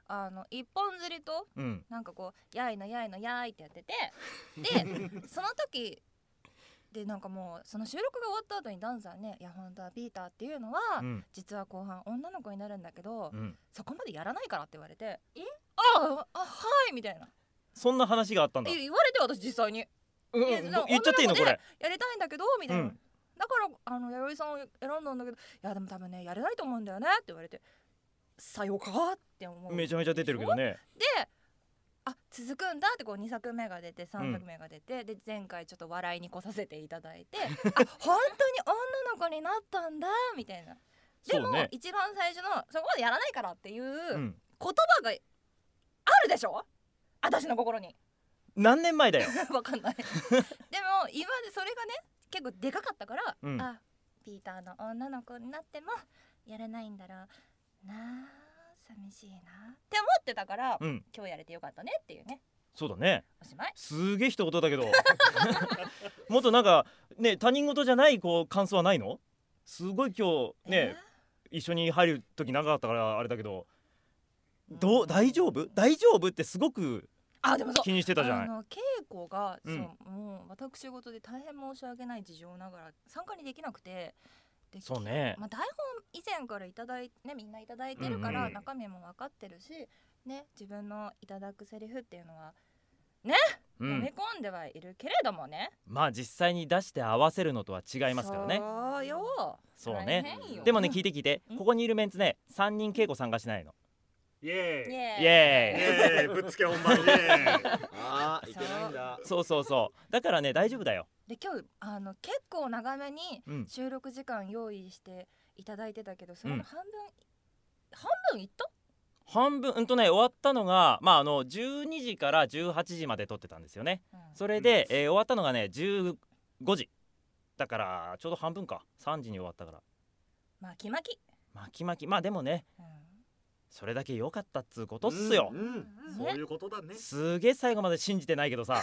一本釣りと、なんかこうやいのやいのやいってやっててでその時でなんかもうその収録が終わった後にダンさんね、いや本当はピーターっていうのは、実は後半女の子になるんだけど、そこまでやらないからって言われて、はいみたいな、 そんな話があったんだ。 言われて私実際に言っちゃっていいのこれ。 やりたいんだけどみたいな、だから弥生さんを選んだんだけど、いやでも多分ねやれないと思うんだよねって言われて、さようかって思う。 めちゃめちゃ出てるけどね。 で続くんだってこう2作目が出て3作目が出て、で前回ちょっと笑いに来させていただいて本当に女の子になったんだみたいな。でも、一番最初のそこまでやらないからっていう言葉があるでしょ、私の心に。 何年前だよわかんないでも今でそれがね結構でかかったから、ピーターの女の子になってもやれないんだろうな、寂しいなって思ってたから、今日やれてよかったねっていうね。 そうだね。 おしまい。 すげえ一言だけどもっとなんかね他人事じゃないこう感想はないの？すごい今日ね、一緒に入る時長かったからあれだけど、大丈夫ってすごくでもそう気にしてたじゃない。 稽古が、もう私事で大変申し訳ない事情ながら参加にできなくて、 そうね、 台本以前からみんないただいてるから中身も分かってるしね、自分のいただくセリフっていうのはね、読み込んではいるけれどもね、 まあ実際に出して合わせるのとは違いますからね。 そうよ。 そうね。でもね聞いてここにいるメンツね3人稽古参加しないの。 イエーイイエーイぶっつけ本番イエーイいけないんだ。 そうだからね大丈夫だよ。 で今日結構長めに収録時間用意していただいてたけど、それの半分いった？ 半分終わったのが12時から18時まで撮ってたんですよね。それで、終わったのがね15時だからちょうど半分か、3時に終わったから巻きまあでもね、それだけ良かったっつうことっすよ。 そういうことだね。 すげえ最後まで信じてないけどさ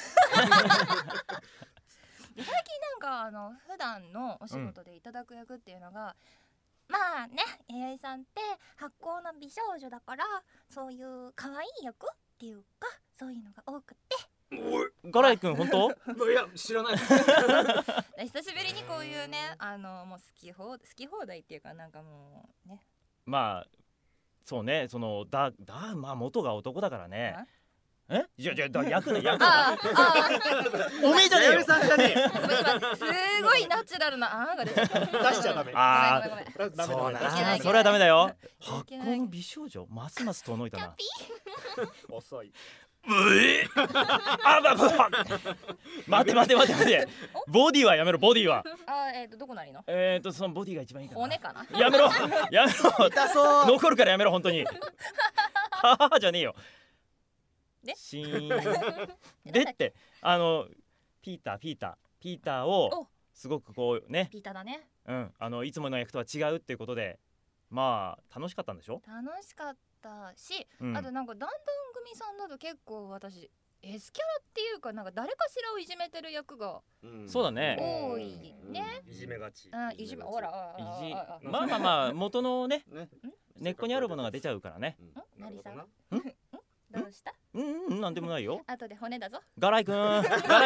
最近なんか普段のお仕事でいただく役っていうのが、まあね、弥生さんって発酵の美少女だからそういう可愛い役っていうかそういうのが多くて。 ガライ君本当？ いや知らない久しぶりにこういうねもう好き放題っていうかなんかもうね、 まあそうね、まあ元が男だからね。いや役ねおめえじゃねえよ。 さんじゃねえ。 すごいナチュラルなが出てきた。 出しちゃダメ。 そうな、それはダメだよ。発酵の美少女ますます遠のいたな。 遅い。 待てボディはやめろ、ボディは。 どこなりの？ そのボディが一番いいかな。 骨かな。 やめろ痛そう。残るからやめろ本当に。ははじゃねえよ。シーンでってピーターをすごくこうね、 ピーターだね。 いつもの役とは違うっていうことで、まあ楽しかったんでしょ？ 楽しかったし、あとなんかだんだん組さんだと結構私 S キャラっていうかなんか誰かしらをいじめてる役がそうだね、 多いね。 いじめがち。 いじめ、ほらまあ元のね根っこにあるものが出ちゃうからね。 なりさんどうした？ なんでもないよ。 後で骨だぞ。 ガライ君でもなんか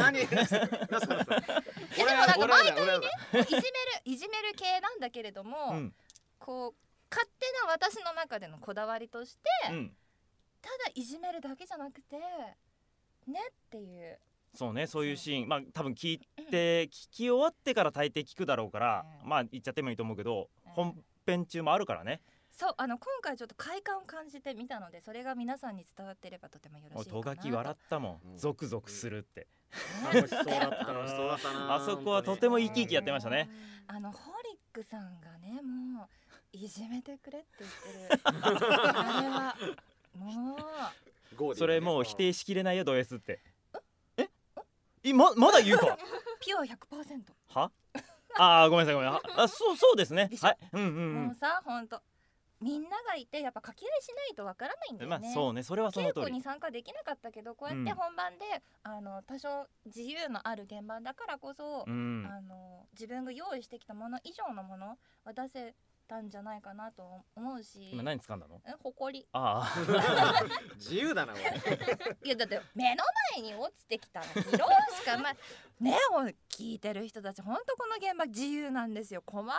毎回ねいじめる系なんだけれども、こう勝手な私の中でのこだわりとして、ただいじめるだけじゃなくてねっていう。 そうね、そういうシーンまあ多分聞き終わってから大抵聞くだろうから、まあ言っちゃってもいいと思うけど、本編中もあるからね。 そう今回ちょっと快感を感じてみたので、それが皆さんに伝わってればとてもよろしいかなと。 トガキ笑ったもん、ゾクゾクするって楽しそうだったな。 あそこはとても生き生きやってましたね。 ホリックさんがねもういじめてくれって言ってるあれはもうそれもう否定しきれないよド S って。まだ言うかピュア 100%。 はごめんなさいそうですね。はい。 もうさほんとみんながいてやっぱ掛け合いしないとわからないんだよね。 そうね、それはその通り。 稽古に参加できなかったけどこうやって本番で多少自由のある現場だからこそ自分が用意してきたもの以上のものは出せたんじゃないかなと思うし。 今何掴んだの？ ほこり。 ああ自由だなこれいやだって目の前に落ちてきたら拾うしかないね。聞いてる人たち本当この現場自由なんですよ。困る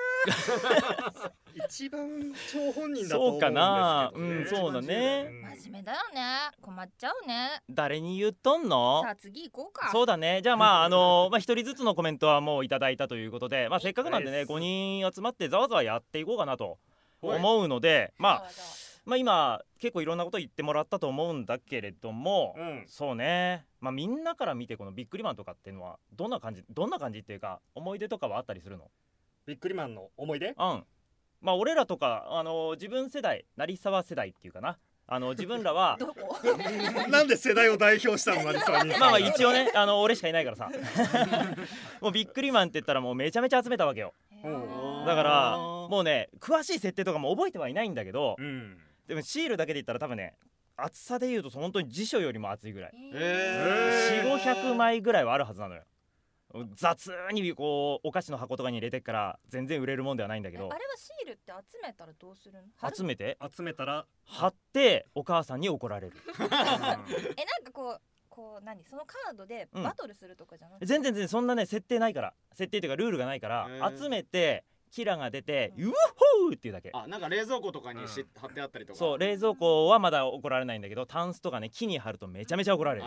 一番張本人だと思うんですけどね。 そうかな。そうだね。 真面目だよね。困っちゃうね。 誰に言っとんの？ さあ次行こうか。 そうだね。じゃあ一人ずつのコメントはもういただいたということで、せっかくなんでね5人集まってざわざわやっていこうかなと思うので、今結構いろんなこと言ってもらったと思うんだけれども、そうね、みんなから見てこのビックリマンとかっていうのはどんな感じっていうか思い出とかはあったりするの？ ビックリマンの思い出？ 俺らとか自分世代、成沢世代っていうかな、自分らはなんで世代を代表したの？成沢に一応ね俺しかいないからさもうビックリマンって言ったらもうめちゃめちゃ集めたわけよ。だからもうね詳しい設定とかも覚えてはいないんだけど、でもシールだけで言ったら多分ね厚さで言うと本当に辞書よりも厚いぐらい、400-500枚ぐらいはあるはずなのよ。雑にこうお菓子の箱とかに入れてっから全然売れるもんではないんだけど。 あれはシールって集めたらどうするの？ 集めたら貼ってお母さんに怒られるなんかこう何そのカードでバトルするとかじゃなくて、 全然そんなね設定ないから、設定というかルールがないから、集めてキラが出てうわほーっていうだけ。 なんか冷蔵庫とかに貼ってあったりとか。 そう、冷蔵庫はまだ怒られないんだけど、タンスとかね木に貼るとめちゃめちゃ怒られる。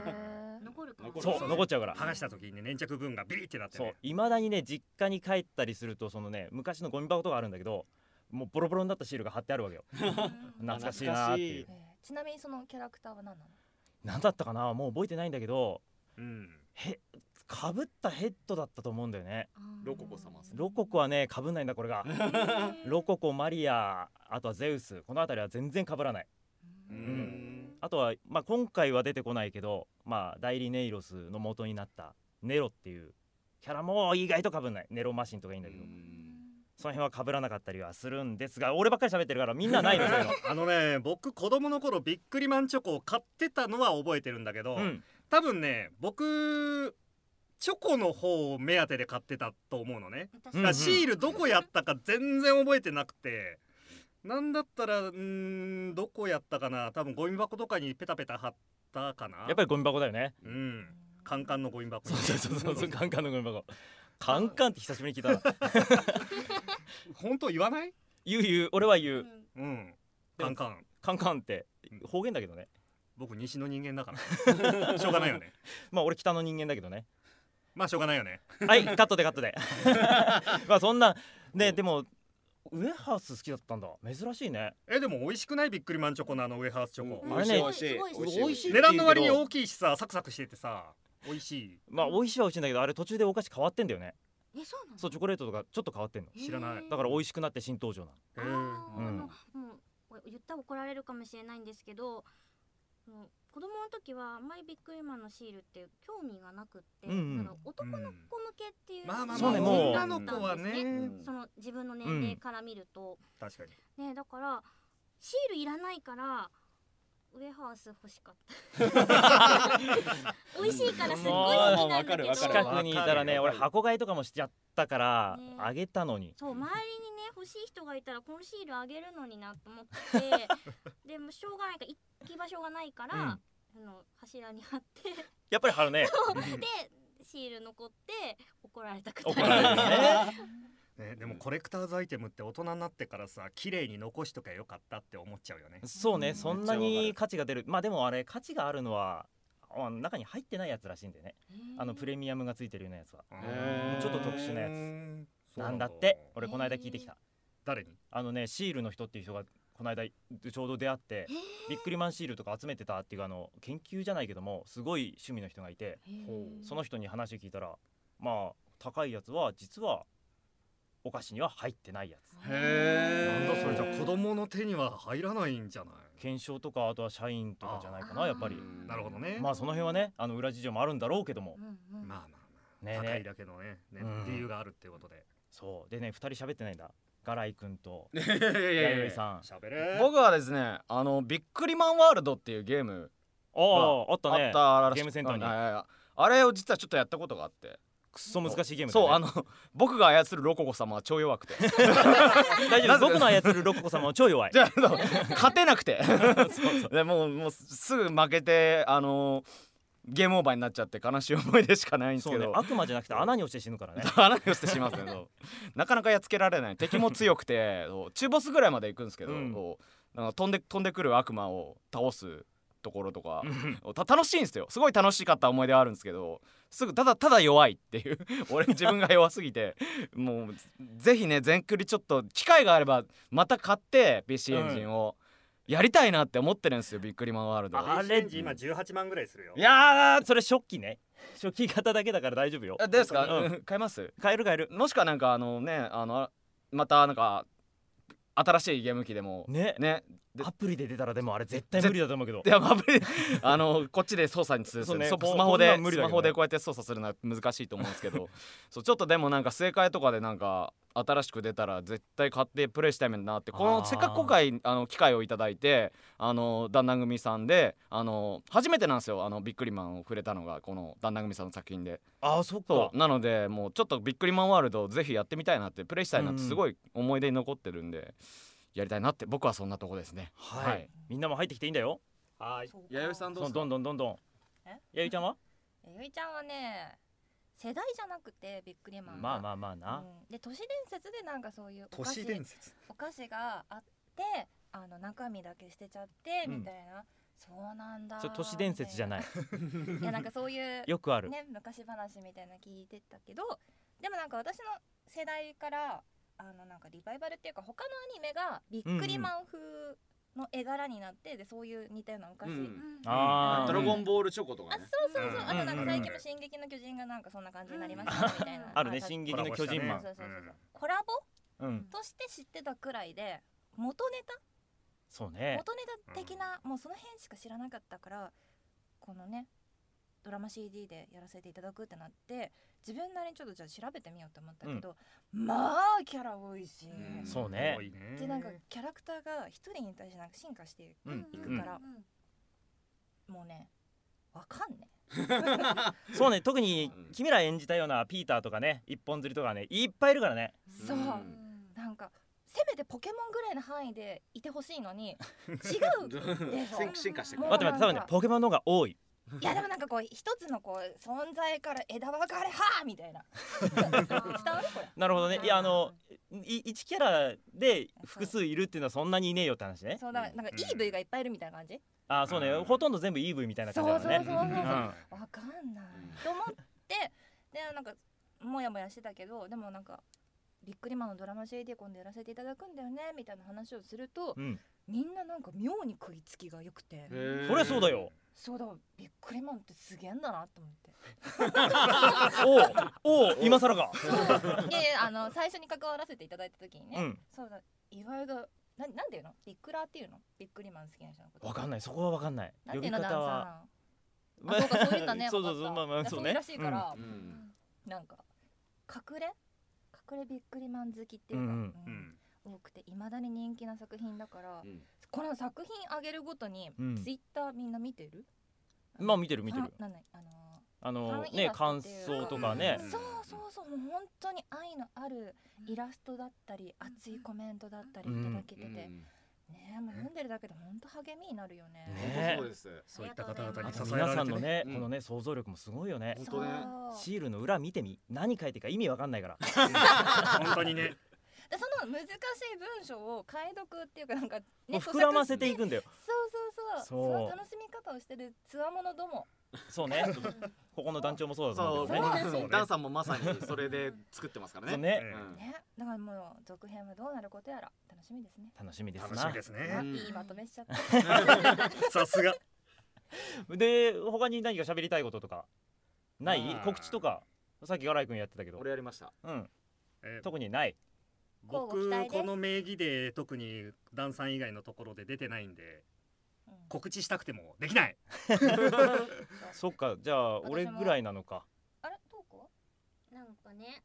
残っちゃうから。 剥がした時にね粘着部分がビリってなってね。 そう、未だにね実家に帰ったりするとそのね昔のゴミ箱とかあるんだけど、もうボロボロになったシールが貼ってあるわけよ。懐かしいなーっていう。 ちなみにそのキャラクターは何なの？ 何だったかな、もう覚えてないんだけど、かぶったヘッドだったと思うんだよね。 ロココ様。 ロココはねかぶんないんだこれが。ロココ、マリア、あとはゼウス、この辺りは全然かぶらない。あとは今回は出てこないけど、代理ネイロスの元になったネロっていうキャラも意外とかぶんない。ネロマシンとかいいんだけど、その辺はかぶらなかったりはするんですが、俺ばっかり喋ってるからみんなないのそういうの。 僕子供の頃ビックリマンチョコを買ってたのは覚えてるんだけど、多分ね僕チョコの方を目当てで買ってたと思うのね。シールどこやったか全然覚えてなくて、なんだったらどこやったかな、多分ゴミ箱とかにペタペタ貼ったかな。 やっぱりゴミ箱だよね。 カンカンのゴミ箱。 そうカンカンのゴミ箱。カンカンって久しぶりに聞いたな。 本当言わない？ 言う、俺は言う。カンカン。カンカンって方言だけどね。 僕西の人間だからしょうがないよね。 俺北の人間だけどね。 しょうがないよね。 はい、カットでそんなね。でもウエハース好きだったんだ。珍しいね。 でも美味しくない？ビックリマンチョコのウエハースチョコ。 あれね、 美味しい。 値段の割に大きいしさ、サクサクしててさ美味しい。 美味しいは美味しいんだけど、あれ途中でお菓子変わってんだよね。 そうなの？ そう、チョコレートとかちょっと変わってんの。 知らない。 だから美味しくなって新登場なの。もう言ったら怒られるかもしれないんですけど、子供の時はあんまりビックリマンのシールって興味がなくって、男の子向けっていう女の子はね、 その自分の年齢から見ると、 確かにね、だからシールいらないからウエハース欲しかった美味しいからすっごい好きなんだけど、 近くにいたらね、俺箱買いとかもしちゃったからあげたのに。 そう、周りにね欲しい人がいたらこのシールあげるのになと思ってでもしょうがないから行き場所がないから、柱に貼ってやっぱり貼るね。 でシール残って怒られたくて。 怒られるね。でもコレクターズアイテムって大人になってからさ、綺麗に残しとけばよかったって思っちゃうよね。 そうね、そんなに価値が出る。でもあれ価値があるのは中に入ってないやつらしいんでね。プレミアムがついてるようなやつはちょっと特殊なやつなんだって。俺この間聞いてきた。 誰に？ シールの人っていう人がこの間ちょうど出会って、ビックリマンシールとか集めてたっていう研究じゃないけどもすごい趣味の人がいて、その人に話を聞いたら、高いやつは実はお菓子には入ってないやつ。 なんだそれ、じゃあ子供の手には入らないんじゃない？ 検証とかあとは社員とかじゃないかな、やっぱり。 なるほどね。 その辺はね裏事情もあるんだろうけども、 高いだけのね理由があるっていうことで。 そうでね、2人喋ってないんだ。ガライ君と弥生さん。 喋れ。 僕はですね、ビックリマンワールドっていうゲームあったね。 あったゲームセンターにあれを実はちょっとやったことがあって、 くっそ難しいゲームだそね。 う僕が操るロココ様は超弱くて大丈夫、僕の操るロココ様は超弱い。 じゃあ勝てなくてでもうすぐ負けてゲームオーバーになっちゃって悲しい思い出しかないんですけど、 そうね、悪魔じゃなくて穴に落ちて死ぬからね。 穴に落ちてしまうんですね。なかなかやっつけられない。敵も強くて中ボスぐらいまで行くんですけど、なんか飛んでくる悪魔を倒すところとか楽しいんですよ。すごい楽しかった思い出はあるんですけど、すぐただ弱いっていう俺自分が弱すぎてもうぜひね全クリちょっと機会があればまた買って PC エンジンをやりたいなって思ってるんですよ。ビックリマンワールド。 あれ今18万ぐらいするよ。 いやーそれ初期ね、初期型だけだから大丈夫よ。 ですか、買えます？ 買える。 もしくはなんかまたなんか新しいゲーム機でもねアプリで出たらでもあれ絶対無理だと思うけど。 いやアプリこっちで操作にするスマホでこうやって操作するのは難しいと思うんですけどそうちょっとでもなんか正解とかでなんか新しく出たら絶対買ってプレイしたいなって、このせっかく今回機会をいただいて団団組さんで初めてなんですよビックリマンを触れたのがこの団団組さんの作品で。 そっか。 なのでもうちょっとビックリマンワールドをぜひやってみたいなってプレイしたいなってすごい思い出に残ってるんでやりたいなって、僕はそんなとこですね。 はい、みんなも入ってきていいんだよ。 はい。 弥生さんどうですか？ どんどん弥生ちゃんは？ 弥生ちゃんはね世代じゃなくてビックリマンまあな、 で都市伝説でなんかそういう都市伝説お菓子があって中身だけ捨てちゃってみたいな、そうなんだ。 それ都市伝説じゃないいやなんかそういうよくあるね昔話みたいな聞いてたけど、でもなんか私の世代からなんかリバイバルっていうか他のアニメがビックリマン風の絵柄になって、でそういう似たようなお菓子、 ドラゴンボールチョコとかね。 そうあとなんか最近も進撃の巨人がなんかそんな感じになりましたみたいなあるね、進撃の巨人マン。 コラボとして知ってたくらいで元ネタそうね、 元ネタ的なもうその辺しか知らなかったから、このねドラマ CD でやらせていただくってなって自分なりにちょっとじゃあ調べてみようと思ったけど、まあキャラ多いし、 そうね。 でなんかキャラクターが一人に対してなんか進化していくから、もうねわかんねそうね、特に君ら演じたようなピーターとかね一本釣りとかねいっぱいいるからね。 そうなんかせめてポケモンぐらいの範囲でいてほしいのに違うでしょ進化してくる。 待って多分ねポケモンの方が多い。 いやでもなんかこう一つのこう存在から枝分かれはみたいな伝わるこれ。 なるほどね。いや1キャラで複数いるっていうのはそんなにいねえよって話ね。 そうだなんか EV がいっぱいいるみたいな感じ。 そうね、ほとんど全部 EV みたいな感じだね。 そうわかんないと思ってでなんかモヤモヤしてたけど、でもなんかビックリマンのドラマ CD 今度やらせていただくんだよねみたいな話をすると、みんななんか妙に食いつきが良くて。 そりゃそうだよ。 そうだ、ビックリマンってすげえんだなと思って。 お今更か。 いや最初に関わらせていただいた時にね、そうだ意外となんていうのビックラーっていうのビックリマン好きな人のこと。 わかんない、そこはわかんない。 呼び方は。そうかそういうんだね。 そうまあそうね。 らしいからなんか隠れビックリマン好きっていうか多くて未だに人気な作品だから。この作品上げるごとにツイッターみんな見てる？ まあ見てる。 なんだね感想とかね。 そうもう本当に愛のあるイラストだったり熱いコメントだったりいただけててね、もう読んでるだけで本当励みになるよね。 そうです。 そういった方々に支えられて皆さんのねこのね想像力もすごいよね。 本当ね。 シールの裏見てみ、何書いてるか意味わかんないから。 本当にね。 その難しい文章を解読っていうかなんかね膨らませていくんだよ。 そうその楽しみ方をしてるつわものども。 そうね。ここの団長もそうだと思うけどね。 ダンさんもまさにそれで作ってますからね。 だからもう続編はどうなることやら楽しみですね。 楽しみですな。 楽しみですね。 いいまとめしちゃった。 さすが。 で他に何か喋りたいこととかない？告知とかさっきガライ君やってたけど。 俺やりました。 特にない。 僕この名義で特にダンさん以外のところで出てないんで告知したくてもできない。 そっか、じゃあ俺ぐらいなのか。 あれトークはなんかね、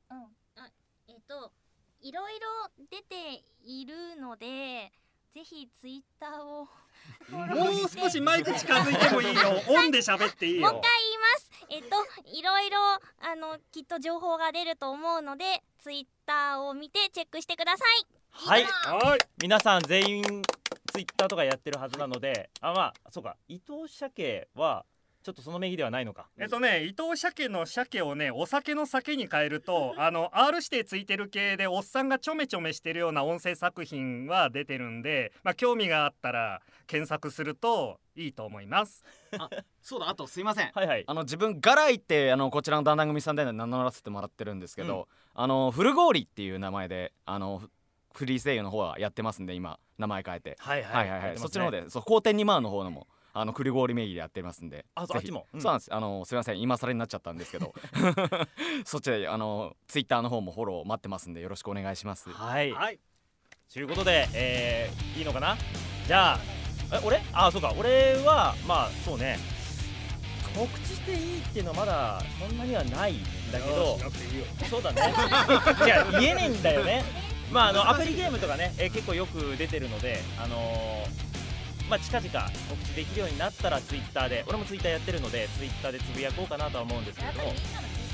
いろいろ出ているのでぜひツイッターをもう少しマイク近づいてもいいよ。オンで喋っていいよ。 もう一回言います。 いろいろきっと情報が出ると思うのでツイッターを見てチェックしてください。 はい皆さん全員ツイッターとかやってるはずなので、まあそうか、伊藤鮭はちょっとその名義ではないのか。 伊藤鮭の鮭をね、お酒の酒に変えるとR 指定ついてる系でおっさんがちょめちょめしてるような音声作品は出てるんで、興味があったら検索するといいと思います。 そうだ、あとすいません、 はいはい、 自分ガライってこちらの団団組さんで名乗らせてもらってるんですけど、フルゴーリっていう名前でフリー声優の方はやってますんで、今名前変えて、そっちの方で後天2万の方のもフルゴーリ名義でやってますんで、 あっちも、 そうなんです。すいません、今更になっちゃったんですけどそっちでツイッターの方もフォロー待ってますんでよろしくお願いします。 はいということで、いいのかな。じゃあそうか、俺はまあそうね、告知していいっていうのはまだそんなにはないんだけど、そうだねいや言えねえんだよね。アプリゲームとかね、結構よく出てるので、近々告知できるようになったらツイッターで、俺もツイッターやってるのでツイッターでつぶやこうかなとは思うんですけれども、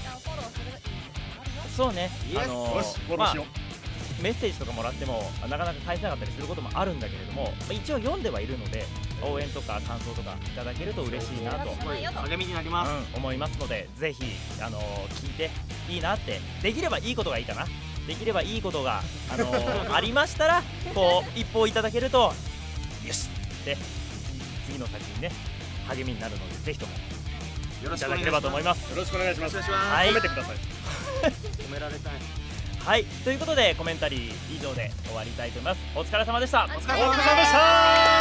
そうね、メッセージとかもらってもなかなか返せなかったりすることもあるんだけれども、一応読んではいるので応援とか感想とかいただけると嬉しいなと励みになります、 思いますので、ぜひ聞いていいなって、できればいいことがいいかな、できればいいことが、ありましたらこう一報いただけるとよしって次の先にね励みになるので、ぜひともいただければと思います。 よろしくお願いします。 褒めてください褒められたい。 はい、ということでコメンタリー以上で終わりたいと思います。お疲れ様でした。 お疲れ様でした。